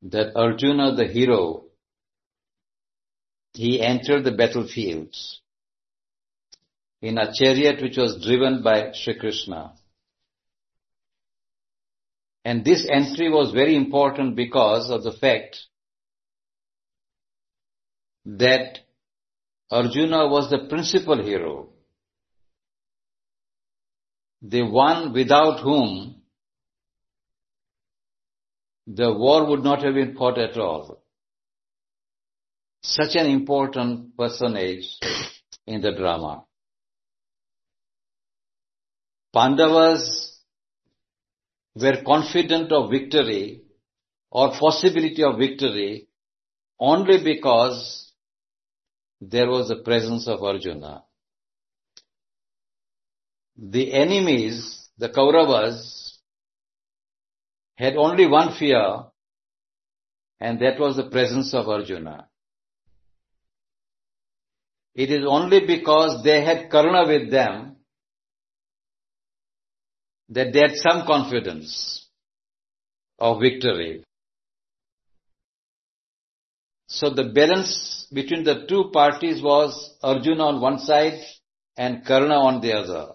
that Arjuna, the hero, he entered the battlefield in a chariot which was driven by Shri Krishna. And this entry was very important because of the fact that Arjuna was the principal hero, the one without whom the war would not have been fought at all. Such an important personage in the drama. Pandavas were confident of victory or possibility of victory only because there was the presence of Arjuna. The enemies, the Kauravas, had only one fear, and that was the presence of Arjuna. It is only because they had Karna with them that they had some confidence of victory. So the balance between the two parties was Arjuna on one side and Karna on the other.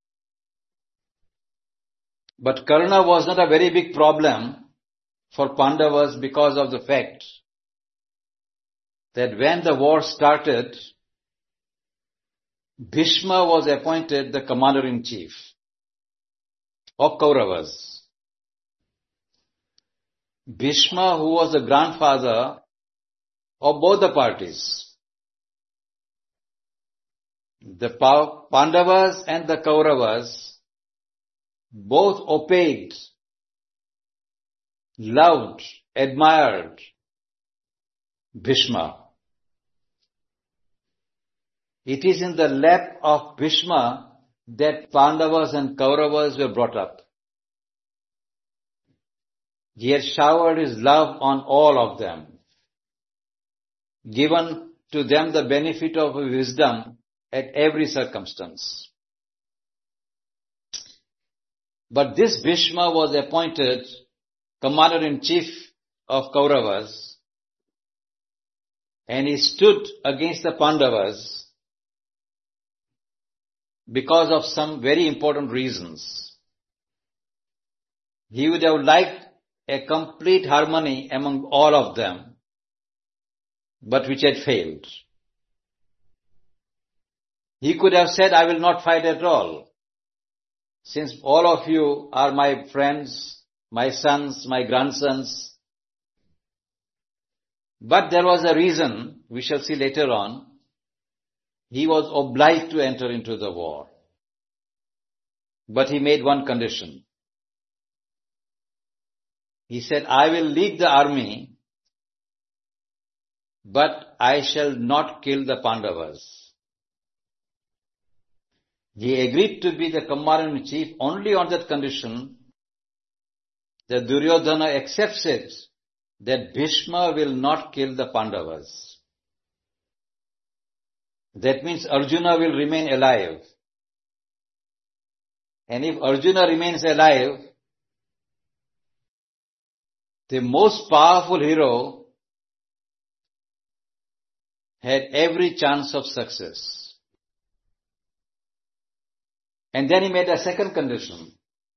But Karna was not a very big problem for Pandavas because of the fact that when the war started, Bhishma was appointed the commander-in-chief of Kauravas. Bhishma, who was the grandfather of both the parties. The Pandavas and the Kauravas both obeyed, loved, admired Bhishma. It is in the lap of Bhishma that Pandavas and Kauravas were brought up. He had showered his love on all of them, given to them the benefit of wisdom at every circumstance. But this Bhishma was appointed commander-in-chief of Kauravas, and he stood against the Pandavas because of some very important reasons. He would have liked a complete harmony among all of them, but which had failed. He could have said, I will not fight at all, since all of you are my friends, my sons, my grandsons. But there was a reason, we shall see later on. He was obliged to enter into the war. But he made one condition. He said, I will lead the army, but I shall not kill the Pandavas. He agreed to be the commander-in-chief only on that condition that Duryodhana accepts it, that Bhishma will not kill the Pandavas. That means Arjuna will remain alive. And if Arjuna remains alive, the most powerful hero had every chance of success. And then he made a second condition,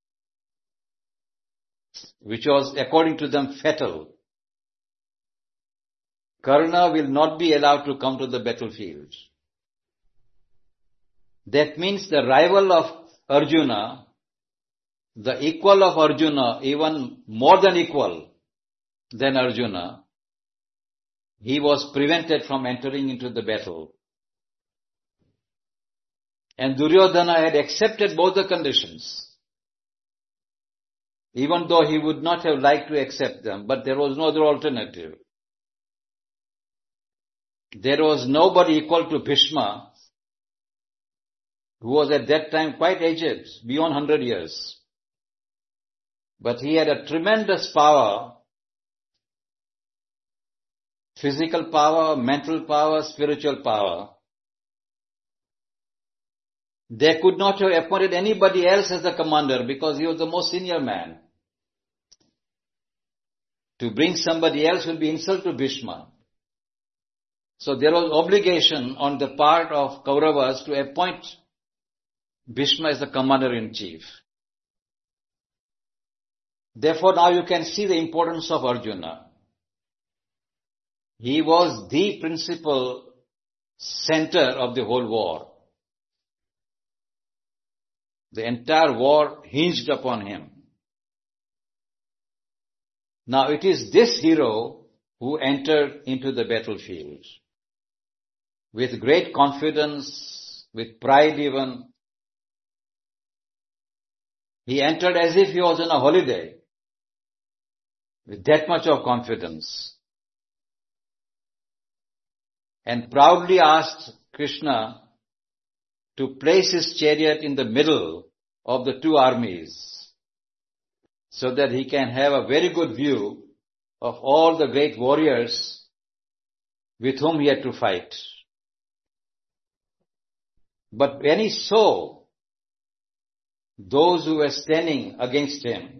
which was, according to them, fatal. Karna will not be allowed to come to the battlefield. That means the rival of Arjuna, the equal of Arjuna, even more than equal than Arjuna, he was prevented from entering into the battle. And Duryodhana had accepted both the conditions, even though he would not have liked to accept them, but there was no other alternative. There was nobody equal to Bhishma, who was at that time quite aged, beyond 100 years. But he had a tremendous power, physical power, mental power, spiritual power. They could not have appointed anybody else as the commander because he was the most senior man. To bring somebody else will be insult to Bhishma. So there was obligation on the part of Kauravas to appoint Bhishma as the commander-in-chief. Therefore now you can see the importance of Arjuna. He was the principal center of the whole war. The entire war hinged upon him. Now it is this hero who entered into the battlefield with great confidence, with pride even. He entered as if he was on a holiday, with that much of confidence, and proudly asked Krishna to place his chariot in the middle of the two armies, so that he can have a very good view of all the great warriors with whom he had to fight. But when he saw those who were standing against him,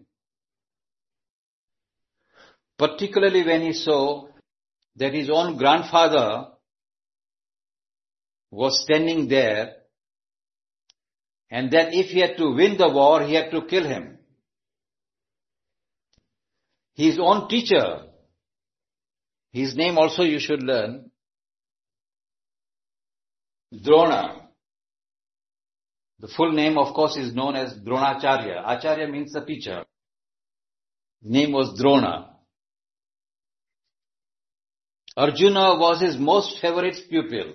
particularly when he saw that his own grandfather was standing there, and that if he had to win the war, he had to kill him. His own teacher, his name also you should learn, Drona. The full name, of course, is known as Dronacharya. Acharya means the teacher. His name was Drona. Arjuna was his most favorite pupil.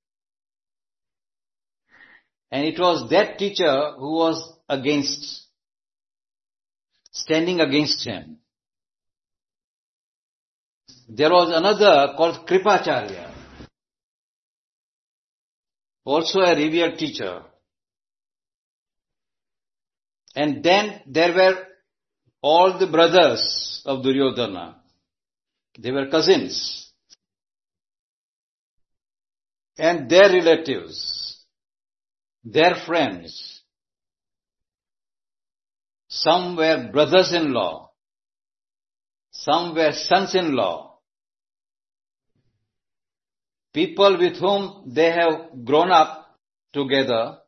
And it was that teacher who was standing against him. There was another called Kripacharya, also a revered teacher. And then there were all the brothers of Duryodhana. They were cousins. And their relatives, their friends. Some were brothers-in-law. Some were sons-in-law. People with whom they have grown up together.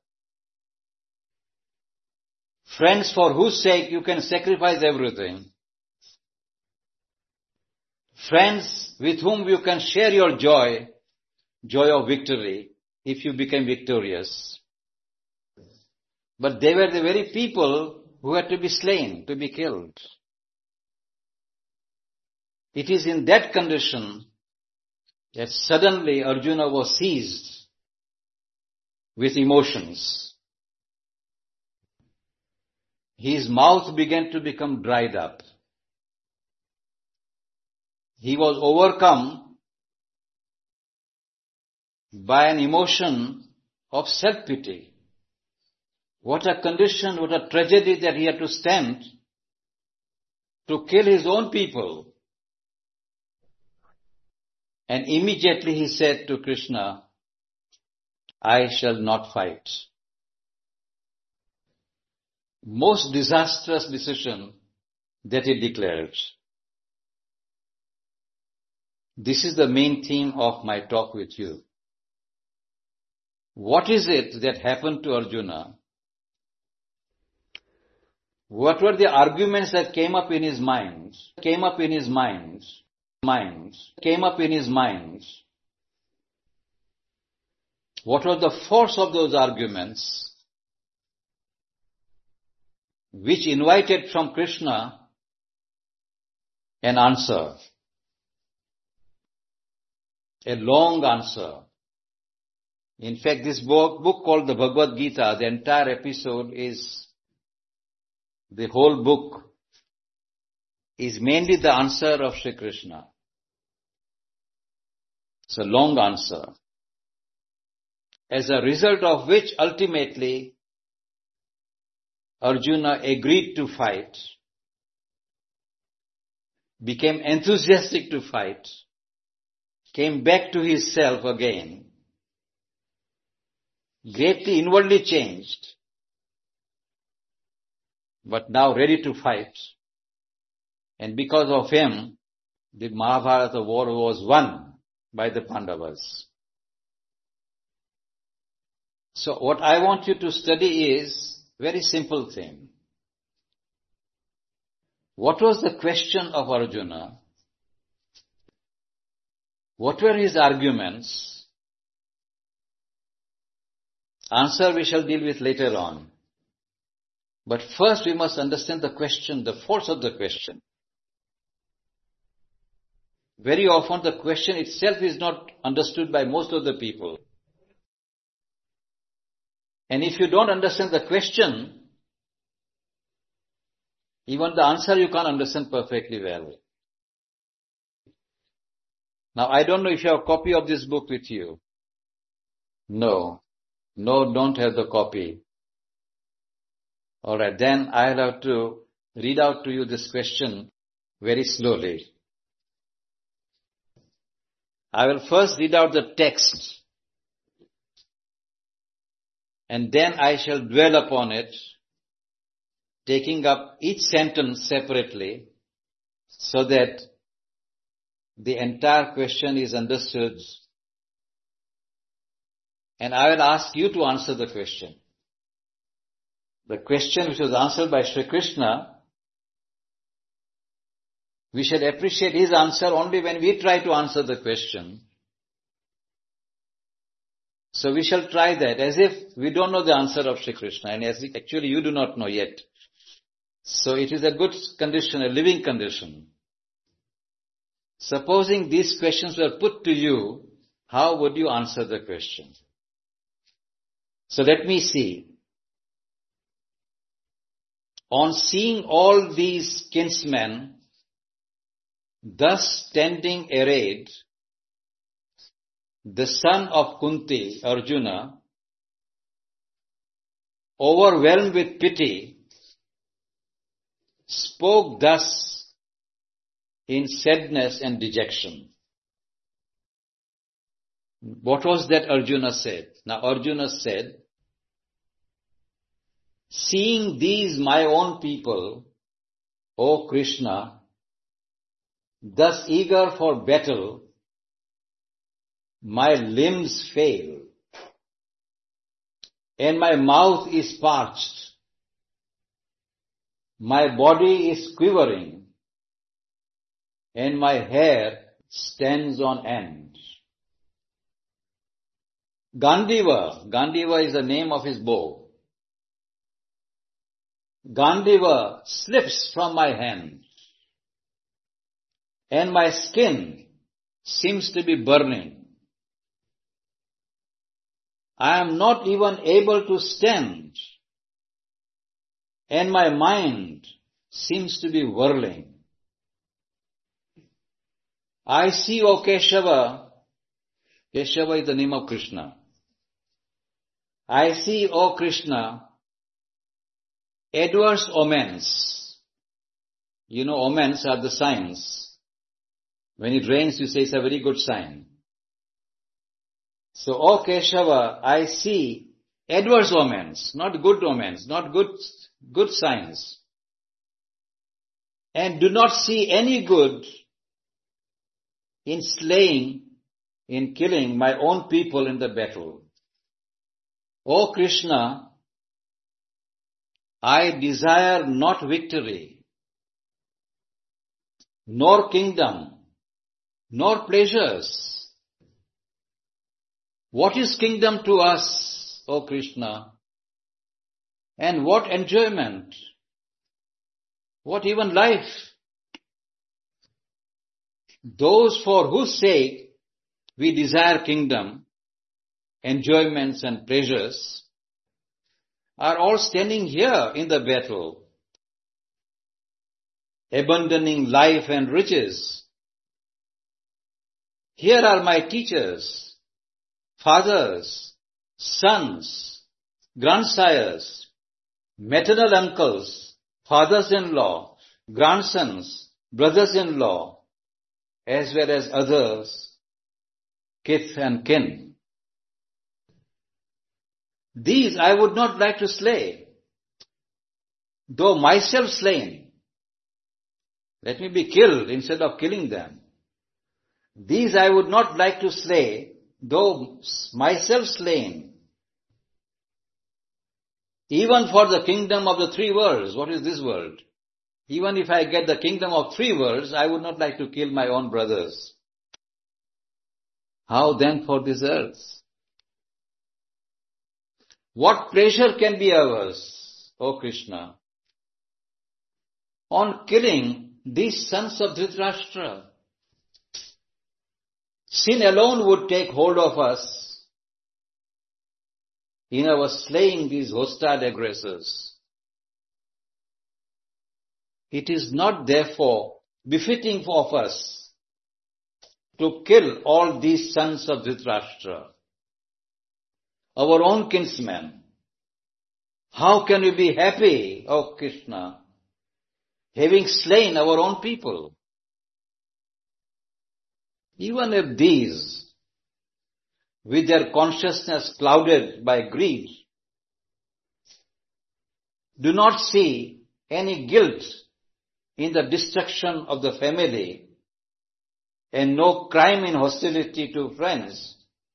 Friends for whose sake you can sacrifice everything. Friends with whom you can share your joy of victory, if you became victorious. But they were the very people who had to be slain, to be killed. It is in that condition that suddenly Arjuna was seized with emotions. His mouth began to become dried up. He was overcome by an emotion of self-pity. What a condition, what a tragedy that he had to stand to kill his own people. And immediately he said to Krishna, I shall not fight. Most disastrous decision that he declared. This is the main theme of my talk with you. What is it that happened to Arjuna? What were the arguments that came up in his mind? What was the force of those arguments which invited from Krishna an answer? A long answer. In fact, this book called the Bhagavad Gita, the entire episode the whole book is mainly the answer of Sri Krishna. It's a long answer. As a result of which ultimately Arjuna agreed to fight, became enthusiastic to fight, came back to his self again, greatly inwardly changed, but now ready to fight. And because of him, the Mahabharata war was won by the Pandavas. So what I want you to study is very simple thing. What was the question of Arjuna? What were his arguments? Answer we shall deal with later on. But first we must understand the question, the force of the question. Very often the question itself is not understood by most of the people. And if you don't understand the question, even the answer you can't understand perfectly well. Now I don't know if you have a copy of this book with you. No, don't have the copy. Alright, then I'll have to read out to you this question very slowly. I will first read out the text and then I shall dwell upon it, taking up each sentence separately so that the entire question is understood, and I will ask you to answer the question. The question which was answered by Sri Krishna, we should appreciate his answer only when we try to answer the question. So we shall try that as if we don't know the answer of Sri Krishna, and as if actually you do not know yet. So it is a good condition, a living condition. Supposing these questions were put to you, how would you answer the question? So let me see. On seeing all these kinsmen thus standing arrayed, the son of Kunti, Arjuna, overwhelmed with pity, spoke thus in sadness and dejection. What was that Arjuna said? Now Arjuna said, seeing these my own people, O Krishna, thus eager for battle, my limbs fail, and my mouth is parched, my body is quivering, and my hair stands on end. Gandiva is the name of his bow. Gandiva slips from my hand, and my skin seems to be burning. I am not even able to stand, and my mind seems to be whirling. I see, O Keshava, Keshava is the name of Krishna. I see, O Krishna, adverse omens. You know, omens are the signs. When it rains, you say it's a very good sign. So, O Keshava, I see adverse omens, not good signs. And do not see any good in slaying, in killing my own people in the battle. O Krishna, I desire not victory, nor kingdom, nor pleasures. What is kingdom to us, O Krishna? And what enjoyment? What even life? Those for whose sake we desire kingdom, enjoyments and pleasures are all standing here in the battle, abandoning life and riches. Here are my teachers, fathers, sons, grandsires, maternal uncles, fathers-in-law, grandsons, brothers-in-law, as well as others, kith and kin. These I would not like to slay, though myself slain. Let me be killed instead of killing them. These I would not like to slay, though myself slain. Even for the kingdom of the three worlds. What is this world? Even if I get the kingdom of three worlds, I would not like to kill my own brothers. How then for this earth? What pleasure can be ours, O Krishna, on killing these sons of Dhritarashtra? Sin alone would take hold of us in our slaying these hostile aggressors. It is not therefore befitting of us to kill all these sons of Dhritarashtra, our own kinsmen. How can we be happy, O Krishna, having slain our own people? Even if these, with their consciousness clouded by greed, do not see any guilt in the destruction of the family and no crime in hostility to friends,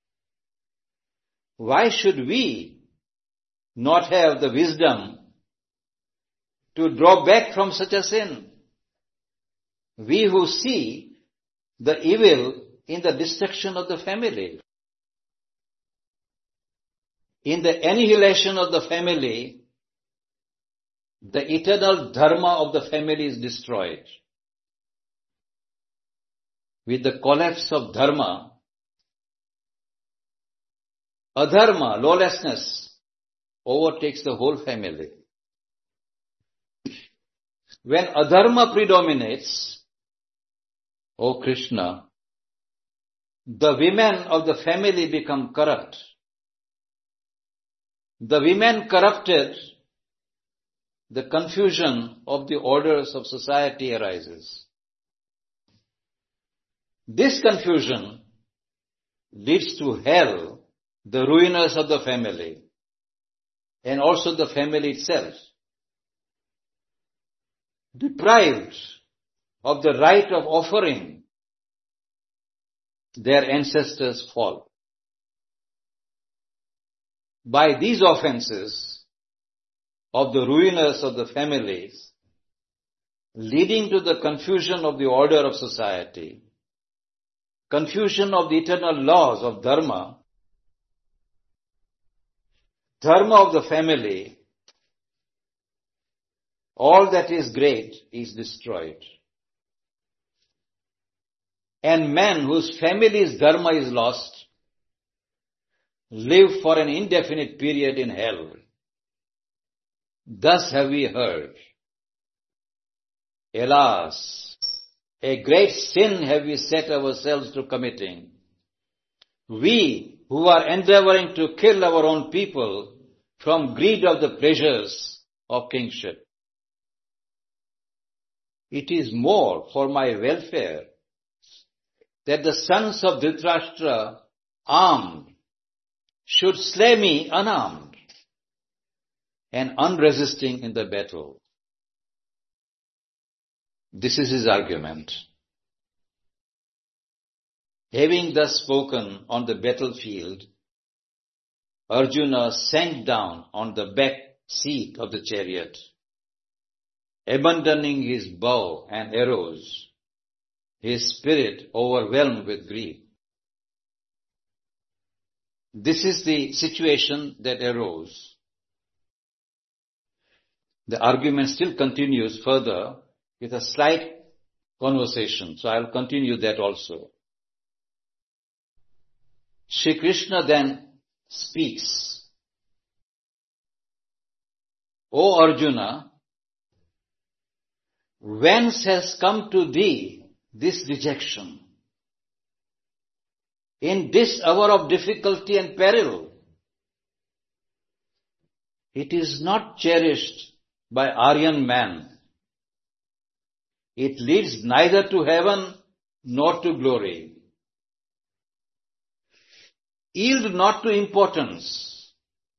why should we not have the wisdom to draw back from such a sin? We who see the evil in the destruction of the family, in the annihilation of the family, the eternal dharma of the family is destroyed. With the collapse of dharma, adharma, lawlessness, overtakes the whole family. When adharma predominates, O Krishna, the women of the family become corrupt. The women corrupted, the confusion of the orders of society arises. This confusion leads to hell, the ruiners of the family, and also the family itself. Deprived of the right of offering, their ancestors fall. By these offenses of the ruiners of the families, leading to the confusion of the order of society, confusion of the eternal laws of dharma, dharma of the family, all that is great is destroyed. And men whose family's dharma is lost live for an indefinite period in hell. Thus have we heard. Alas, a great sin have we set ourselves to committing. We who are endeavoring to kill our own people from greed of the pleasures of kingship. It is more for my welfare that the sons of Dhritarashtra, armed, should slay me unarmed and unresisting in the battle. This is his argument. Having thus spoken on the battlefield, Arjuna sank down on the back seat of the chariot, abandoning his bow and arrows, his spirit overwhelmed with grief. This is the situation that arose. The argument still continues further with a slight conversation, so I will continue that also. Shri Krishna then speaks. O Arjuna, whence has come to thee this rejection? In this hour of difficulty and peril, it is not cherished by Aryan man. It leads neither to heaven nor to glory. Yield not to importance.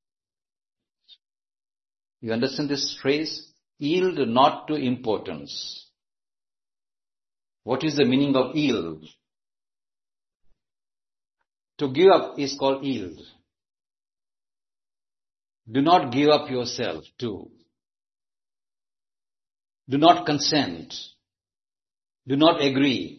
You understand this phrase? Yield not to importance. What is the meaning of yield? To give up is called yield. Do not give up yourself too. Do not consent. Do not agree.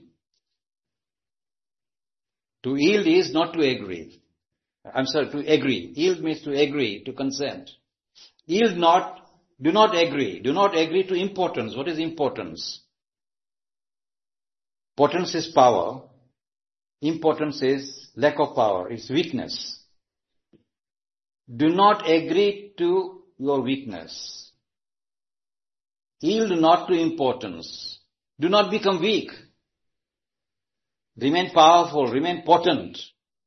To yield is not to agree. To agree. Yield means to agree, to consent. Yield not, do not agree. Do not agree to importance. What is importance? Potence is power. Importance is lack of power. It's weakness. Do not agree to your weakness. Yield not to importance. Do not become weak. Remain powerful, remain potent.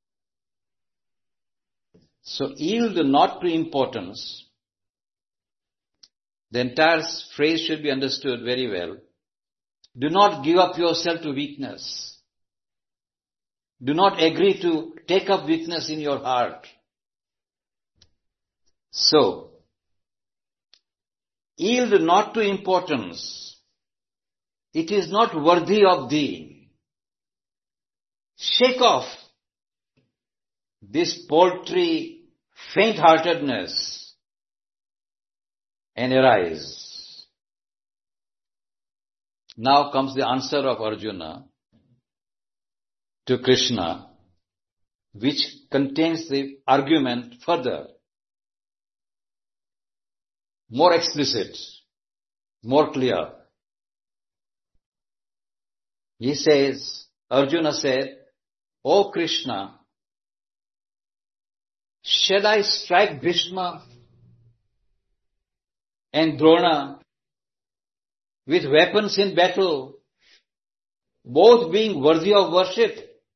So yield not to importance. The entire phrase should be understood very well. Do not give up yourself to weakness. Do not agree to take up weakness in your heart. So, yield not to importance. It is not worthy of thee. Shake off this paltry faint-heartedness and arise. Now comes the answer of Arjuna to Krishna, which contains the argument further, more explicit, more clear. He says, Arjuna said, O Krishna, shall I strike Bhishma and Drona with weapons in battle, both being worthy of worship?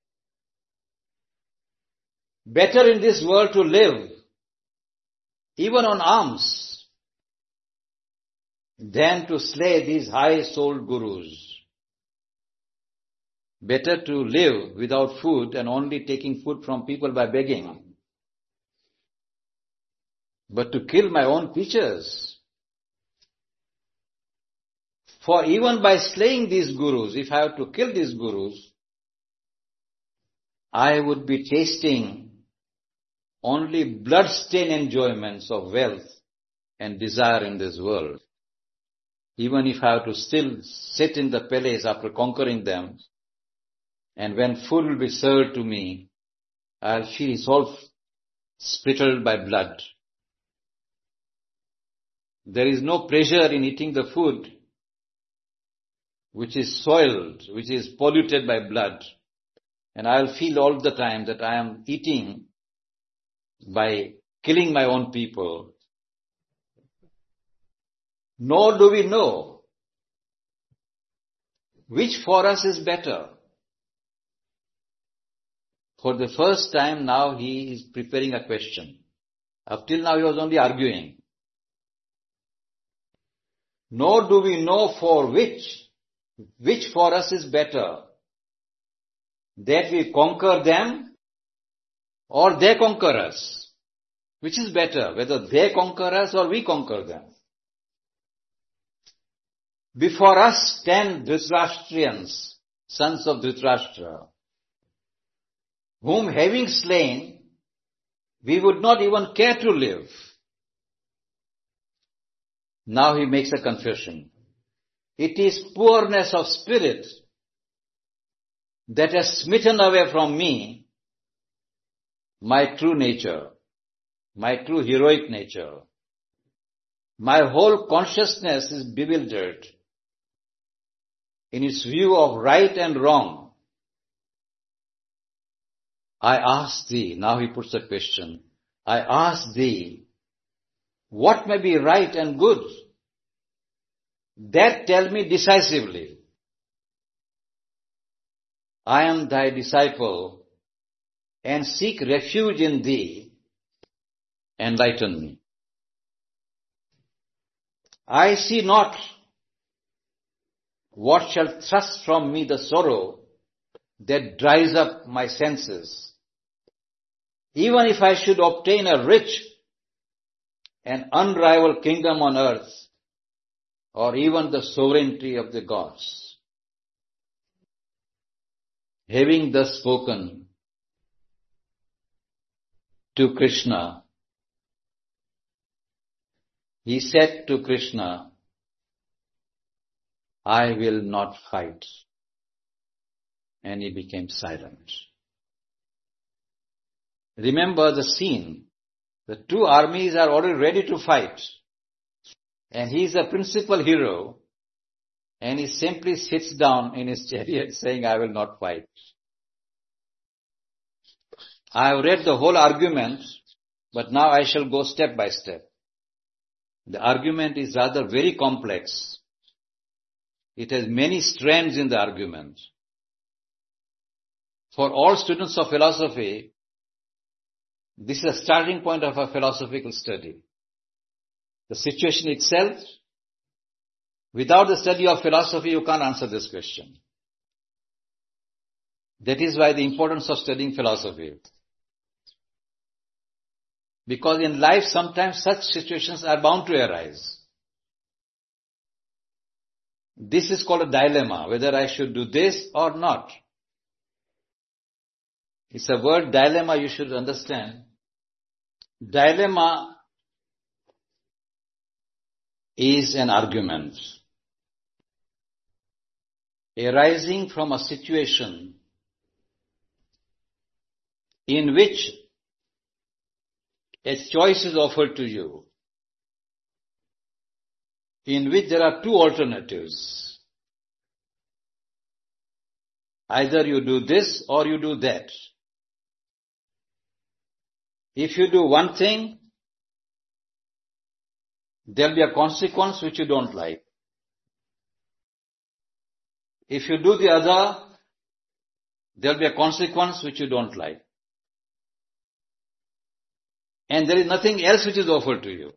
Better in this world to live, even on alms, than to slay these high-souled gurus. Better to live without food and only taking food from people by begging. But to kill my own creatures. For even by slaying these gurus, if I have to kill these gurus, I would be tasting only blood-stained enjoyments of wealth and desire in this world. Even if I have to still sit in the palace after conquering them, and when food will be served to me, I'll feel it's all spittled by blood. There is no pleasure in eating the food which is soiled, which is polluted by blood. And I'll feel all the time that I am eating by killing my own people. Nor do we know which for us is better. For the first time now he is preparing a question. Up till now he was only arguing. Nor do we know for which for us is better. That we conquer them or they conquer us. Which is better, whether they conquer us or we conquer them. Before us stand Dhritarashtrians, sons of Dhritarashtra, whom having slain, we would not even care to live. Now he makes a confession. It is poorness of spirit that has smitten away from me my true nature, my true heroic nature. My whole consciousness is bewildered in its view of right and wrong. I ask thee, now he puts a question, I ask thee, what may be right and good? That tell me decisively. I am thy disciple and seek refuge in thee. Enlighten me. I see not what shall thrust from me the sorrow that dries up my senses. Even if I should obtain a rich and unrivaled kingdom on earth, or even the sovereignty of the gods. Having thus spoken, to Krishna, he said to Krishna, I will not fight. And he became silent. Remember the scene. The two armies are already ready to fight. And he is the principal hero. And he simply sits down in his chariot saying, I will not fight. I have read the whole argument, but now I shall go step by step. The argument is rather very complex. It has many strands in the argument. For all students of philosophy, this is a starting point of a philosophical study. The situation itself, without the study of philosophy, you can't answer this question. That is why the importance of studying philosophy. Because in life, sometimes such situations are bound to arise. This is called a dilemma, whether I should do this or not. It's a word dilemma you should understand. Dilemma is an argument arising from a situation in which a choice is offered to you, in which there are two alternatives. Either you do this or you do that. If you do one thing, there will be a consequence which you don't like. If you do the other, there will be a consequence which you don't like. And there is nothing else which is offered to you.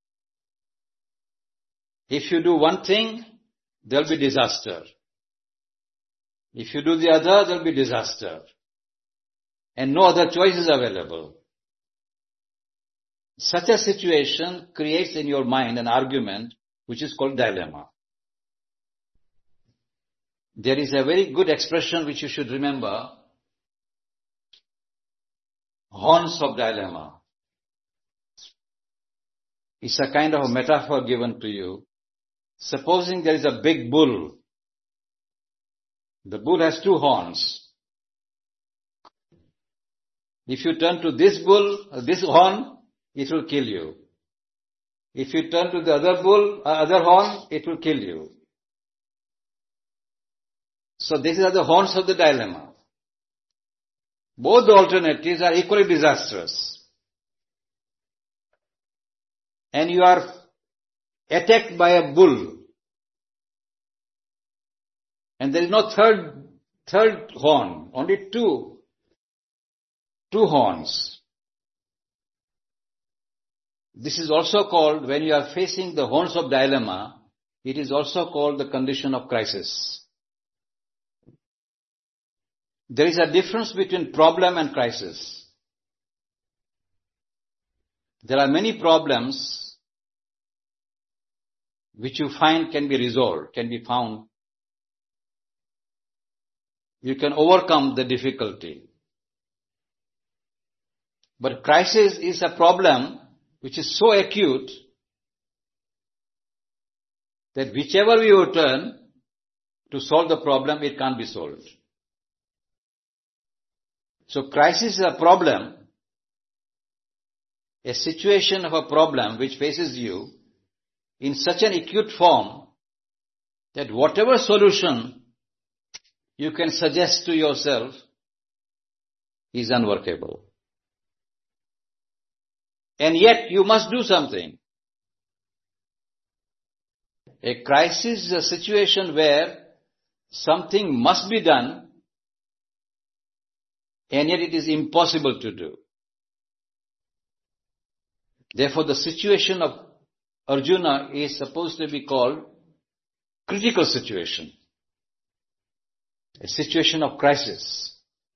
If you do one thing, there will be disaster. If you do the other, there will be disaster. And no other choice is available. Such a situation creates in your mind an argument which is called dilemma. There is a very good expression which you should remember. Horns of dilemma. It's a kind of a metaphor given to you. Supposing there is a big bull. The bull has two horns. If you turn to this horn, it will kill you. If you turn to the other horn, it will kill you. So these are the horns of the dilemma. Both the alternatives are equally disastrous. And you are attacked by a bull. And there is no third horn, only two horns. This is also called, when you are facing the horns of dilemma, it is also called the condition of crisis. There is a difference between problem and crisis. There are many problems which you find can be resolved, can be found. You can overcome the difficulty. But crisis is a problem which is so acute that whichever way you turn to solve the problem, it can't be solved. So crisis is a problem, a situation of a problem which faces you in such an acute form that whatever solution you can suggest to yourself is unworkable. And yet you must do something. A crisis is a situation where something must be done, and yet it is impossible to do. Therefore, the situation of Arjuna is supposed to be called critical situation, a situation of crisis.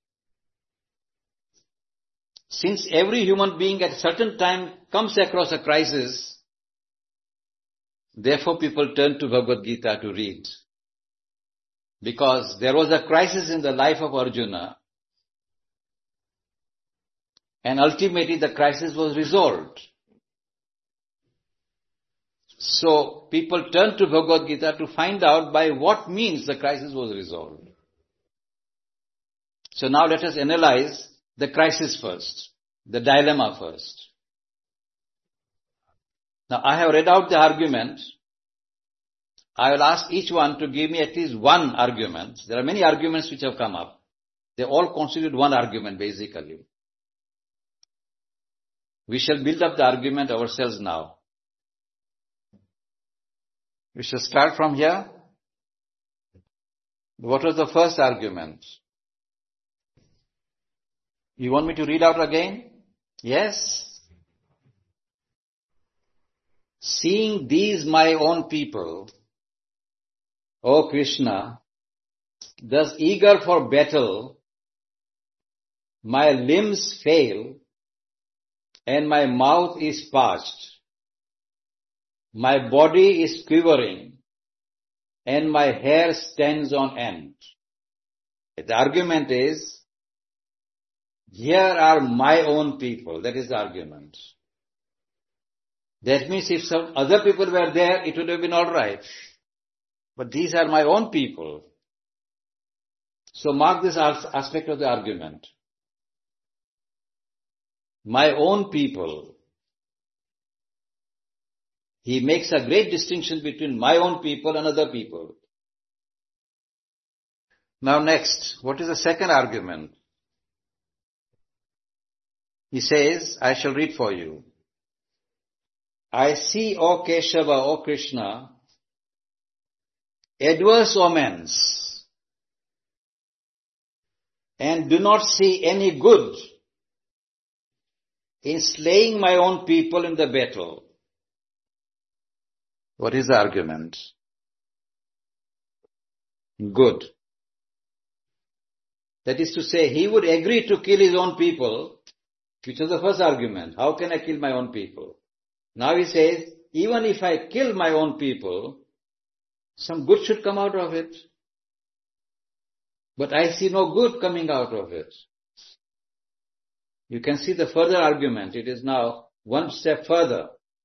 Since every human being at a certain time comes across a crisis, therefore people turn to Bhagavad Gita to read. Because there was a crisis in the life of Arjuna, And ultimately the crisis was resolved. So people turned to Bhagavad Gita to find out by what means the crisis was resolved. So now let us analyze the crisis first, the dilemma first. Now I have read out the argument. I will ask each one to give me at least one argument. There are many arguments which have come up. They all constitute one argument basically. We shall build up the argument ourselves now. We shall start from here. What was the first argument? You want me to read out again? Yes? Seeing these my own people, O Krishna, thus eager for battle, my limbs fail and my mouth is parched. My body is quivering and my hair stands on end. The argument is, here are my own people. That is the argument. That means if some other people were there, it would have been all right. But these are my own people. So mark this aspect of the argument. My own people. He makes a great distinction between my own people and other people. Now next, what is the second argument? He says, I shall read for you. I see, O Keshava, O Krishna, adverse omens, and do not see any good in slaying my own people in the battle. What is the argument? Good. That is to say, he would agree to kill his own people, which was the first argument. How can I kill my own people? Now he says, even if I kill my own people, some good should come out of it. But I see no good coming out of it. You can see the further argument. It is now one step further.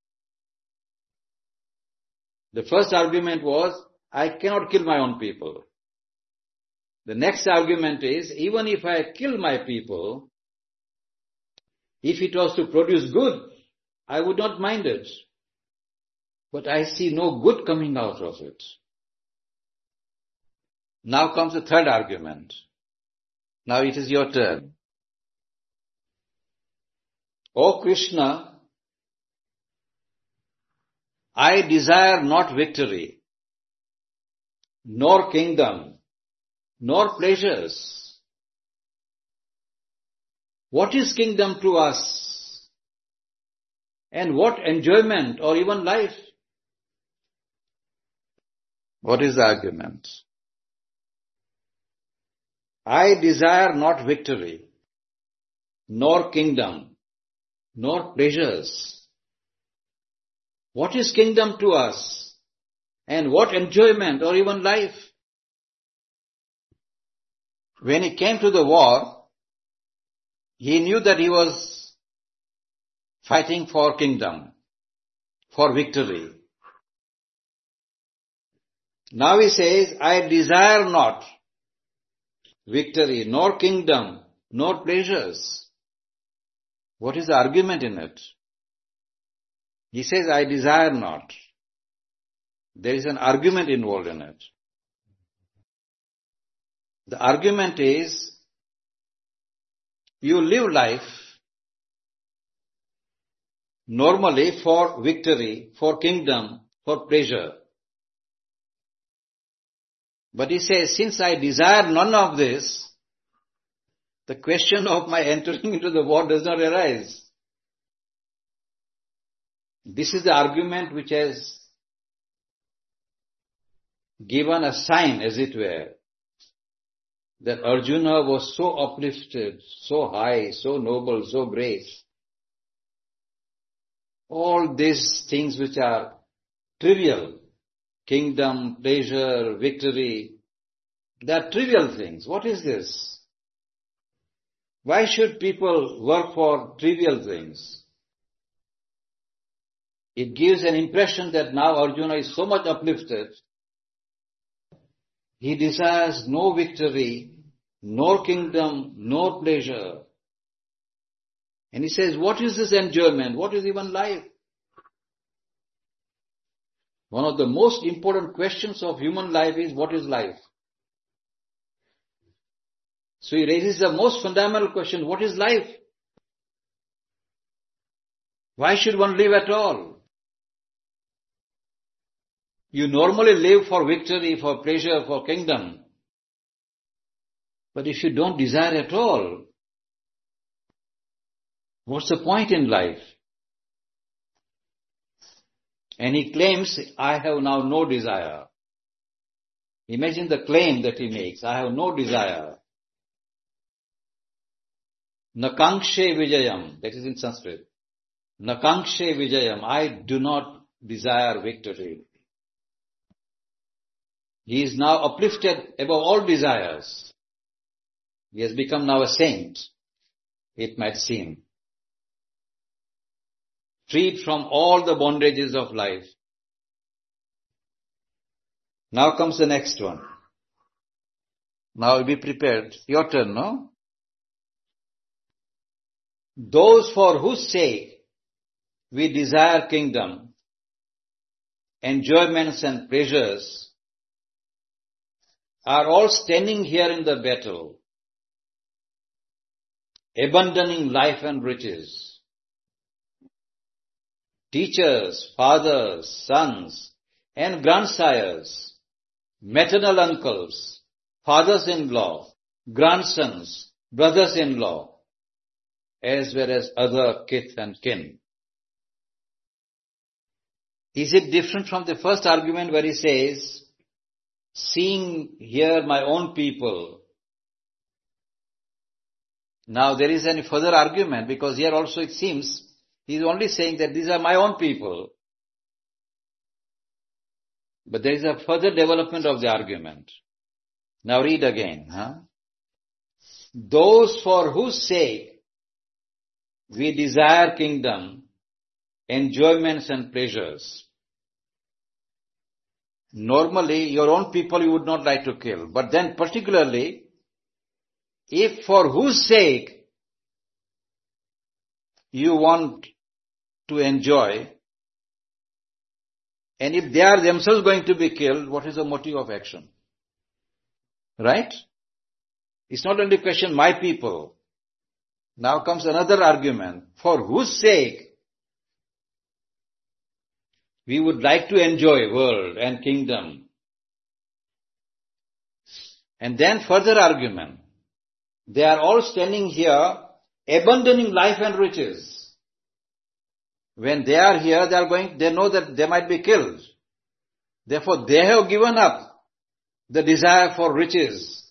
The first argument was, I cannot kill my own people. The next argument is, even if I kill my people, if it was to produce good, I would not mind it. But I see no good coming out of it. Now comes the third argument. Now it is your turn. O Krishna, I desire not victory, nor kingdom, nor pleasures. What is kingdom to us? And what enjoyment or even life? What is the argument? I desire not victory, nor kingdom, nor pleasures. What is kingdom to us? And what enjoyment or even life? When he came to the war, he knew that he was fighting for kingdom, for victory. Now he says, I desire not victory, nor kingdom, nor pleasures. What is the argument in it? He says, I desire not. There is an argument involved in it. The argument is, you live life normally for victory, for kingdom, for pleasure. But he says, since I desire none of this, the question of my entering into the war does not arise. This is the argument which has given a sign, as it were, that Arjuna was so uplifted, so high, so noble, so great. All these things which are trivial, kingdom, pleasure, victory, they are trivial things. What is this? Why should people work for trivial things? It gives an impression that now Arjuna is so much uplifted, he desires no victory, no kingdom, no pleasure. And he says, what is this enjoyment? What is even life? One of the most important questions of human life is, what is life? So he raises the most fundamental question, what is life? Why should one live at all? You normally live for victory, for pleasure, for kingdom. But if you don't desire at all, what's the point in life? And he claims, I have now no desire. Imagine the claim that he makes, I have no desire. Nakankshe Vijayam, that is in Sanskrit. Nakankshe Vijayam, I do not desire victory. He is now uplifted above all desires. He has become now a saint, it might seem. Freed from all the bondages of life. Now comes the next one. Now be prepared. Your turn, no? Those for whose sake we desire kingdom, enjoyments and pleasures, are all standing here in the battle, abandoning life and riches. Teachers, fathers, sons, and grandsires, maternal uncles, fathers-in-law, grandsons, brothers-in-law, as well as other kith and kin. Is it different from the first argument where he says, seeing here my own people? Now there is any further argument, because here also it seems he is only saying that these are my own people. But there is a further development of the argument. Now read again. Those for whose sake we desire kingdom, enjoyments and pleasures. Normally, your own people you would not like to kill. But then particularly, if for whose sake you want to enjoy, and if they are themselves going to be killed, what is the motive of action? Right? It's not only question my people. Now comes another argument. For whose sake we would like to enjoy world and kingdom. And then further argument. They are all standing here abandoning life and riches. When they are here, they know that they might be killed. Therefore, they have given up the desire for riches.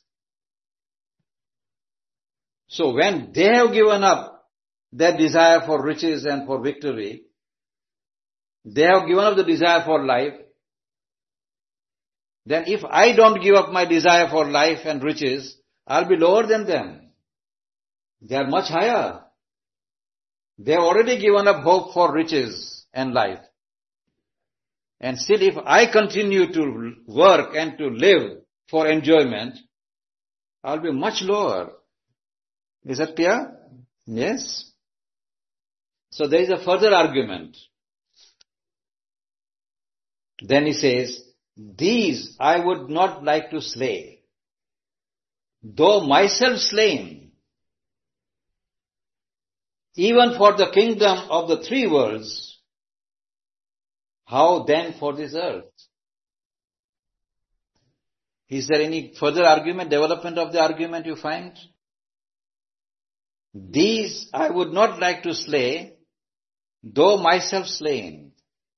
So when they have given up their desire for riches and for victory, they have given up the desire for life, then if I don't give up my desire for life and riches, I'll be lower than them. They are much higher. They have already given up hope for riches and life. And still if I continue to work and to live for enjoyment, I'll be much lower. Is that clear? Yes. So there is a further argument. Then he says, these I would not like to slay, though myself slain, even for the kingdom of the three worlds. How then for this earth? Is there any further argument, development of the argument you find? These I would not like to slay, though myself slain.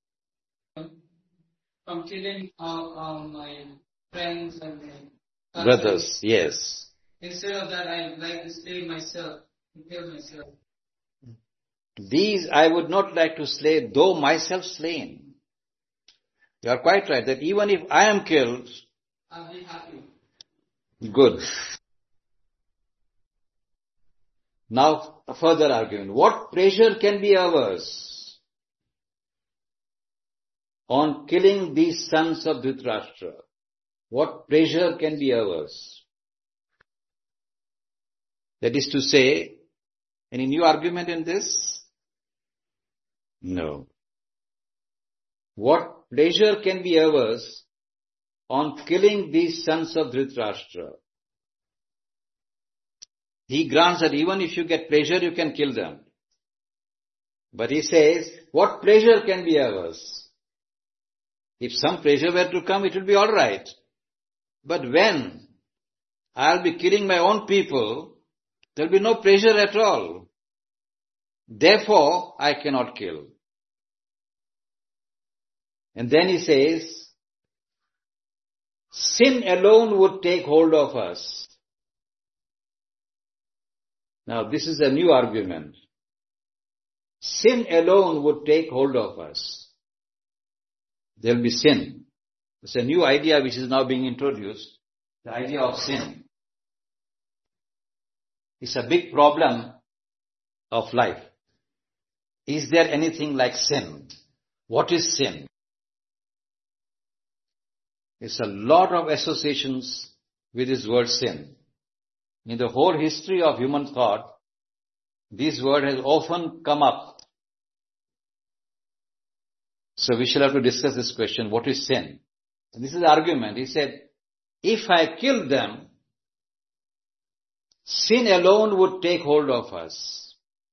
From killing my friends and my Brothers, yes. Instead of that, I would like to slay myself, and kill myself. These I would not like to slay, though myself slain. You are quite right, that even if I am killed, I'll be happy. good. Now, a further argument. What pleasure can be ours on killing these sons of Dhritarashtra? What pleasure can be ours? That is to say, any new argument in this? No. What pleasure can be ours on killing these sons of Dhritarashtra? He grants that even if you get pleasure, you can kill them. But he says, what pleasure can be ours? If some pleasure were to come, it will be all right. But when I'll be killing my own people, there will be no pleasure at all. Therefore, I cannot kill. And then he says, sin alone would take hold of us. Now, this is a new argument. Sin alone would take hold of us. There will be sin. It's a new idea which is now being introduced, the idea of sin. It's a big problem of life. Is there anything like sin? What is sin? It's a lot of associations with this word sin. In the whole history of human thought, this word has often come up. So we shall have to discuss this question, what is sin? And this is the argument. He said, if I kill them, sin alone would take hold of us.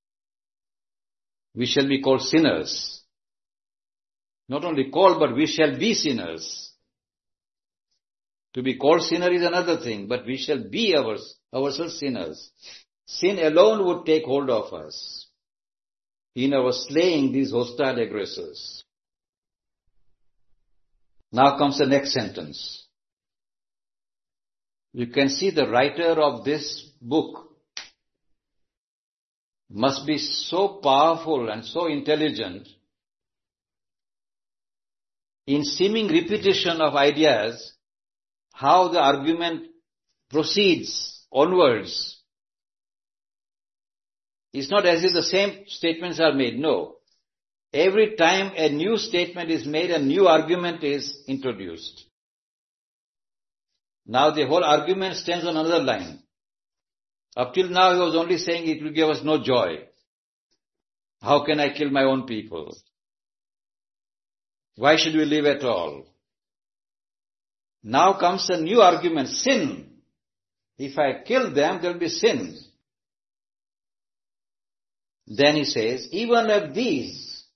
We shall be called sinners. Not only called, but we shall be sinners. To be called sinner is another thing, but we shall be ourselves sinners. Sin alone would take hold of us in our slaying these hostile aggressors. Now comes the next sentence. You can see the writer of this book must be so powerful and so intelligent in seeming repetition of ideas, how the argument proceeds onwards. It's not as if the same statements are made. No. Every time a new statement is made, a new argument is introduced. Now the whole argument stands on another line. Up till now he was only saying it will give us no joy. How can I kill my own people? Why should we live at all? Now comes a new argument, sin. If I kill them, there will be sin. Then he says, even of these,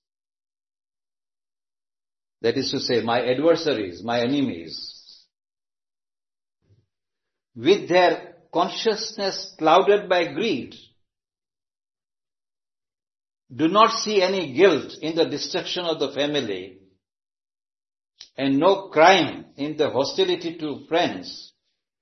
that is to say, my adversaries, my enemies, with their consciousness clouded by greed, do not see any guilt in the destruction of the family and no crime in the hostility to friends.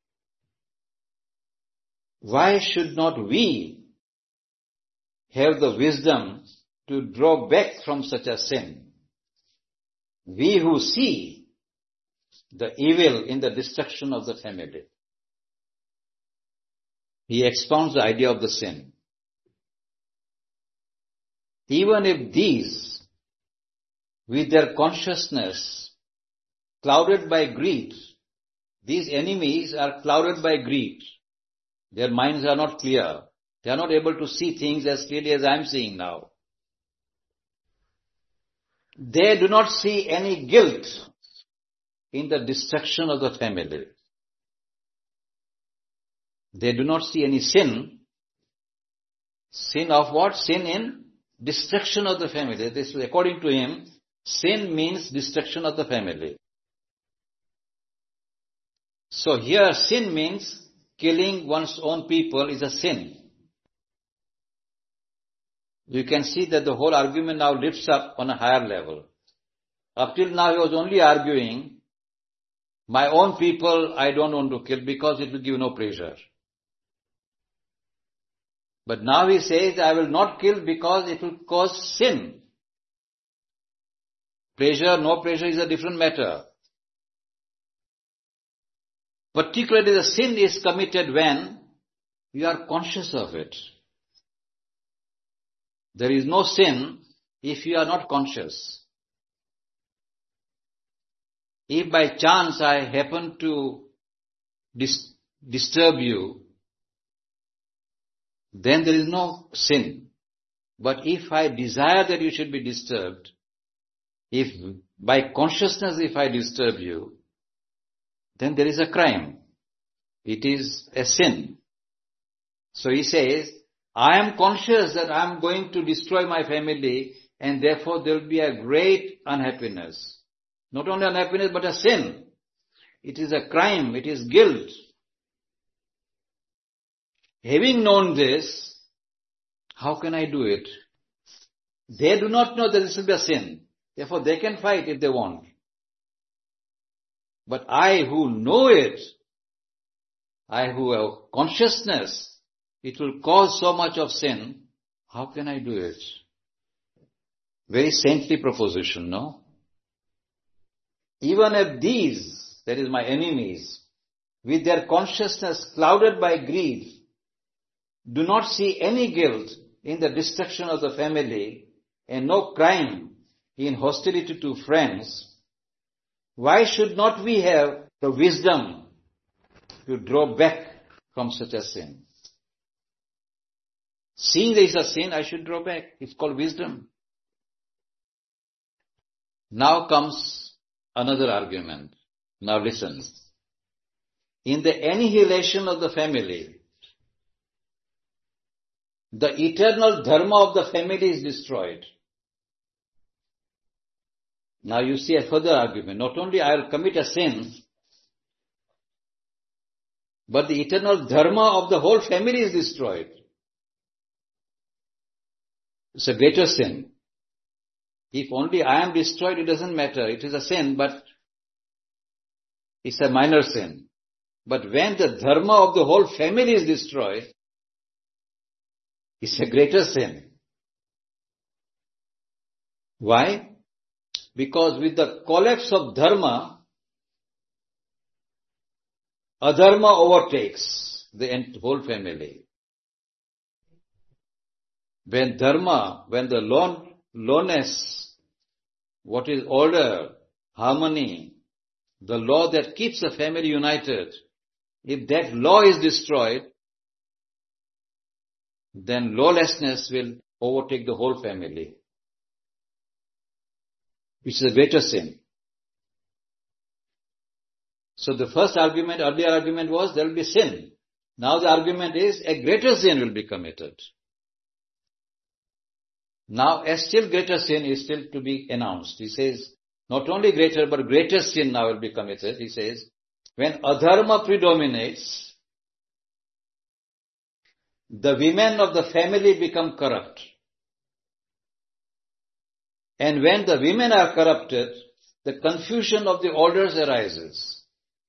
Why should not we have the wisdom to draw back from such a sin? We who see the evil in the destruction of the family. He expounds the idea of the sin. Even if these, with their consciousness clouded by greed, these enemies are clouded by greed. Their minds are not clear. They are not able to see things as clearly as I am seeing now. They do not see any guilt in the destruction of the family. They do not see any sin. Sin of what? Sin in destruction of the family. This, according to him, sin means destruction of the family. So here sin means killing one's own people is a sin. You can see that the whole argument now lifts up on a higher level. Up till now he was only arguing, my own people I don't want to kill because it will give no pleasure. But now he says, I will not kill because it will cause sin. Pleasure, no pleasure is a different matter. Particularly the sin is committed when you are conscious of it. There is no sin if you are not conscious. If by chance I happen to disturb you, then there is no sin. But if I desire that you should be disturbed, if by consciousness if I disturb you, then there is a crime. It is a sin. So he says, I am conscious that I am going to destroy my family and therefore there will be a great unhappiness. Not only unhappiness but a sin. It is a crime, it is guilt. Having known this, how can I do it? They do not know that this will be a sin. Therefore they can fight if they want. But I who know it, I who have consciousness, it will cause so much of sin. How can I do it? Very saintly proposition, no? Even if these, that is my enemies, with their consciousness clouded by greed, do not see any guilt in the destruction of the family and no crime in hostility to friends, why should not we have the wisdom to draw back from such a sin? Seeing there is a sin, I should draw back. It's called wisdom. Now comes another argument. Now listen. In the annihilation of the family, the eternal dharma of the family is destroyed. Now you see a further argument. Not only I will commit a sin, but the eternal dharma of the whole family is destroyed. It's a greater sin. If only I am destroyed, it doesn't matter. It is a sin, but it's a minor sin. But when the dharma of the whole family is destroyed, it's a greater sin. Why? Because with the collapse of dharma, adharma overtakes the whole family. When dharma, when the lowness, what is order, harmony, the law that keeps the family united, if that law is destroyed, then lawlessness will overtake the whole family, which is a greater sin. So the first argument, earlier argument was there will be sin. Now the argument is a greater sin will be committed. Now a still greater sin is still to be announced. He says, not only greater, but greater sin now will be committed. He says, when adharma predominates, the women of the family become corrupt. And when the women are corrupted, the confusion of the orders arises.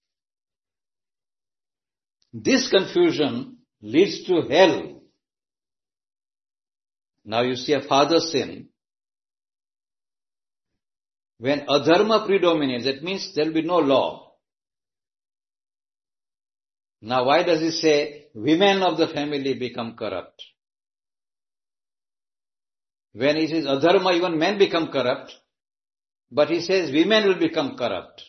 This confusion leads to hell. Now you see a further sin. When adharma predominates, that means there will be no law. Now why does he say women of the family become corrupt? When it is adharma, even men become corrupt. But he says women will become corrupt.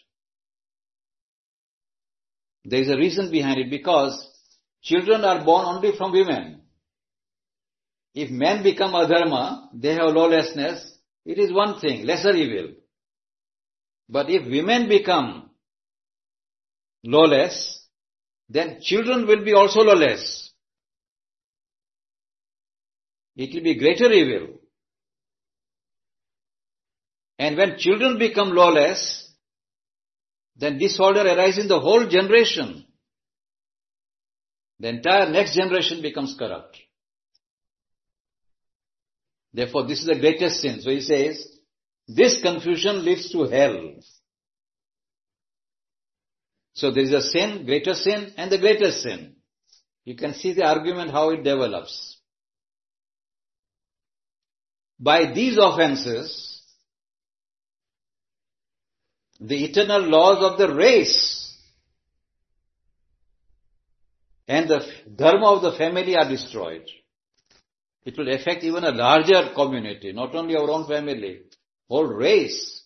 There is a reason behind it, because children are born only from women. If men become adharma, they have lawlessness, it is one thing, lesser evil. But if women become lawless, then children will be also lawless. It will be greater evil. And when children become lawless, then disorder arises in the whole generation. The entire next generation becomes corrupt. Therefore, this is the greatest sin. So he says, this confusion leads to hell. So there is a sin, greater sin, and the greatest sin. You can see the argument how it develops. By these offenses, the eternal laws of the race and the dharma of the family are destroyed. it will affect even a larger community, not only our own family, whole race.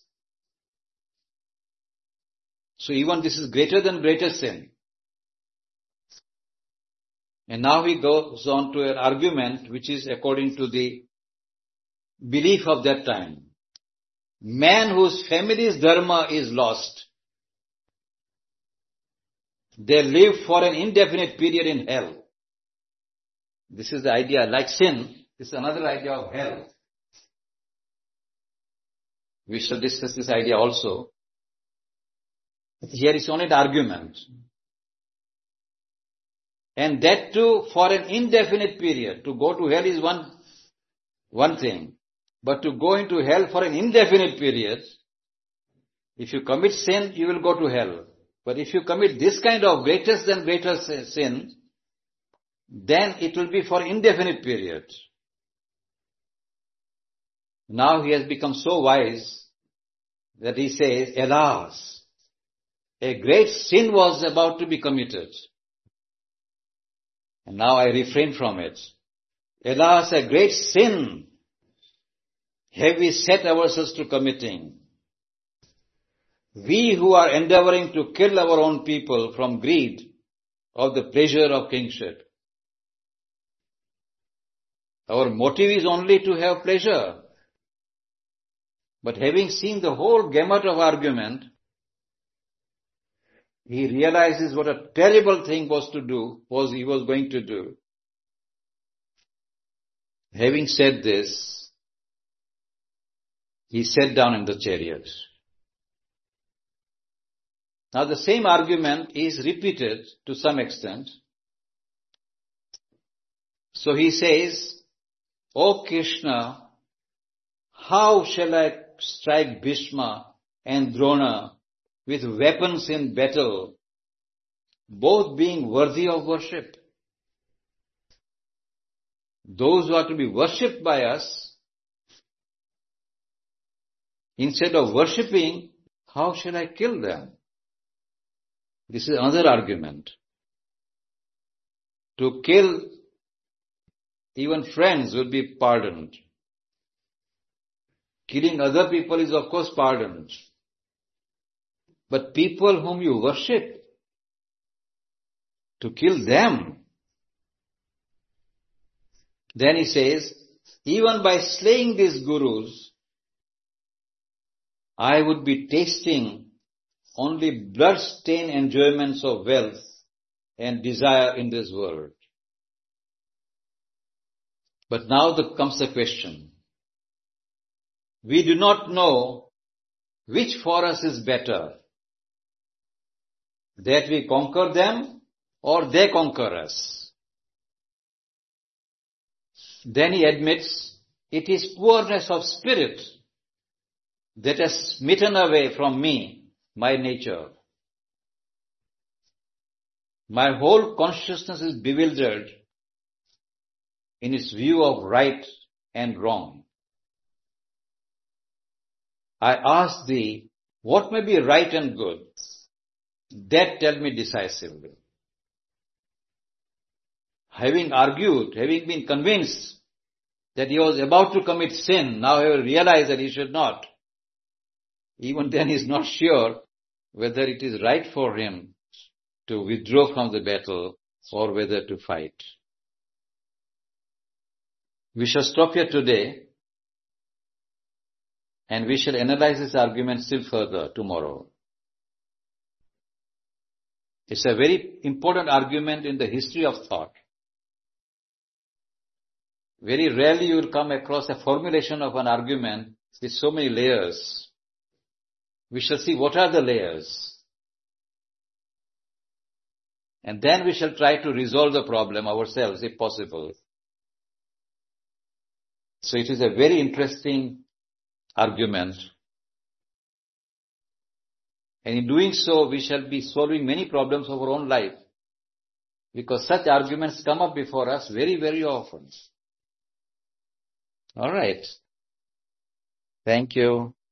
So even this is greater than greater sin. And now he goes on to an argument which is according to the belief of that time. Man whose family's dharma is lost, they live for an indefinite period in hell. This is the idea. Like sin, this is another idea of hell. We shall discuss this idea also. Here is only the argument. And that too for an indefinite period. To go to hell is one thing. But to go into hell for an indefinite period, if you commit sin, you will go to hell. But if you commit this kind of greatest than greater sin, then it will be for indefinite period. Now he has become so wise that he says, alas, a great sin was about to be committed. And now I refrain from it. Alas, a great sin have we set ourselves to committing. We who are endeavoring to kill our own people from greed of the pleasure of kingship. Our motive is only to have pleasure. But having seen the whole gamut of argument, he realizes what a terrible thing he was going to do. Having said this, he sat down in the chariot. Now the same argument is repeated to some extent. So he says, O Krishna, how shall I strike Bhishma and Drona with weapons in battle, both being worthy of worship? Those who are to be worshipped by us, instead of worshipping, how shall I kill them? This is another argument. To kill even friends will be pardoned. Killing other people is of course pardoned. But people whom you worship, to kill them. Then he says, even by slaying these gurus, I would be tasting only blood-stained enjoyments of wealth and desire in this world. But now comes the question. We do not know which for us is better, that we conquer them or they conquer us. Then he admits it is poorness of spirit that has smitten away from me my nature. My whole consciousness is bewildered in its view of right and wrong. I ask thee, what may be right and good? That tell me decisively. Having argued, having been convinced that he was about to commit sin, now he will realize that he should not. Even then he is not sure whether it is right for him to withdraw from the battle or whether to fight. We shall stop here today and we shall analyze this argument still further tomorrow. It's a very important argument in the history of thought. Very rarely you will come across a formulation of an argument with so many layers. We shall see what are the layers. And then we shall try to resolve the problem ourselves if possible. So it is a very interesting argument. And in doing so, we shall be solving many problems of our own life. Because such arguments come up before us very, very often. All right. Thank you.